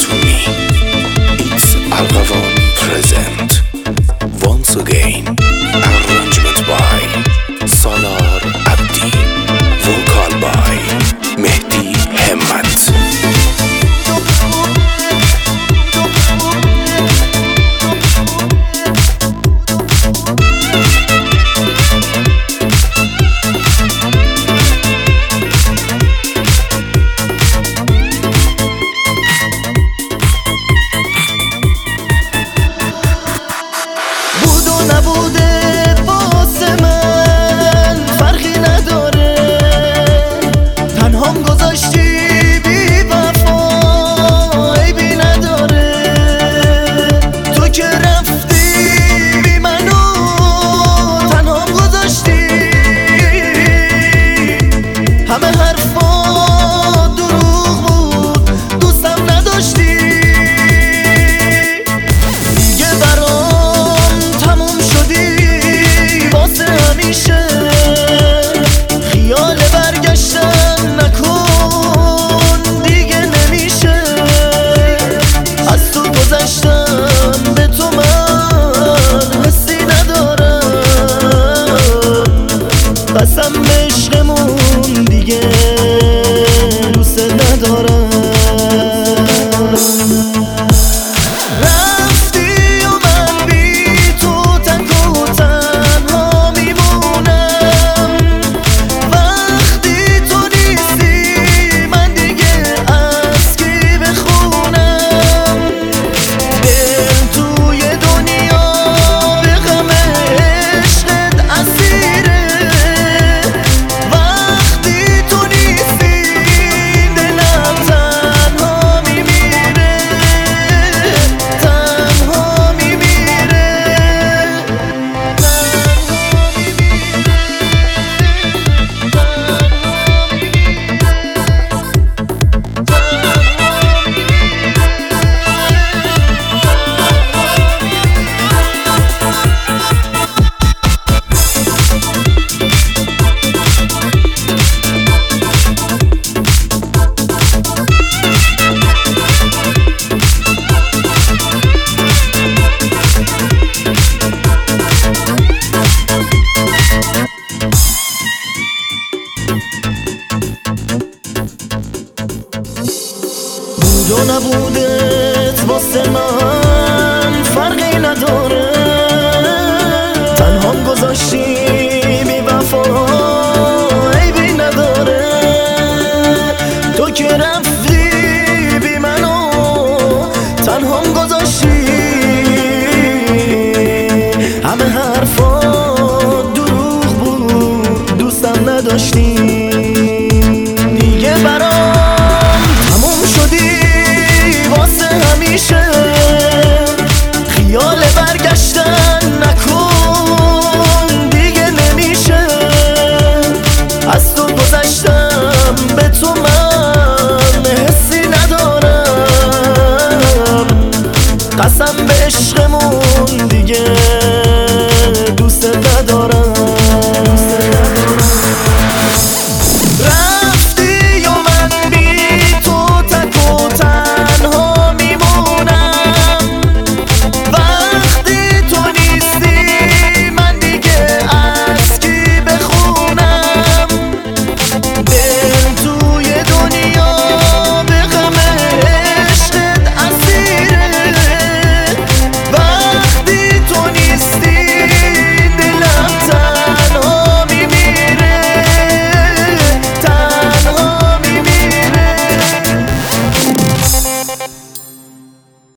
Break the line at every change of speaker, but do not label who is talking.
to me. It's Al-Ghawan present once again. Arrangement by Salar Abdi, vocal by Mehdi Hemmat.
نبوده واسه من فرقی نداره، تنهام گذاشتی بی وفا عیبی نداره. تو که رفتی بی منو تنهام گذاشتی، همه حرفا دروغ بود دوستم نداشتی. دیگه برام تموم شدی واسه همیشه، خیال برگشتن نکن دیگه نمیشه. از تو گذشتم به تو من حسی ندارم، قسم به عشقمون دیگه دوست ندارم. بود و نبودت واسه من فرقی نداره، تنهام گذاشتی بی وفا عیبی نداره. تو که رفتی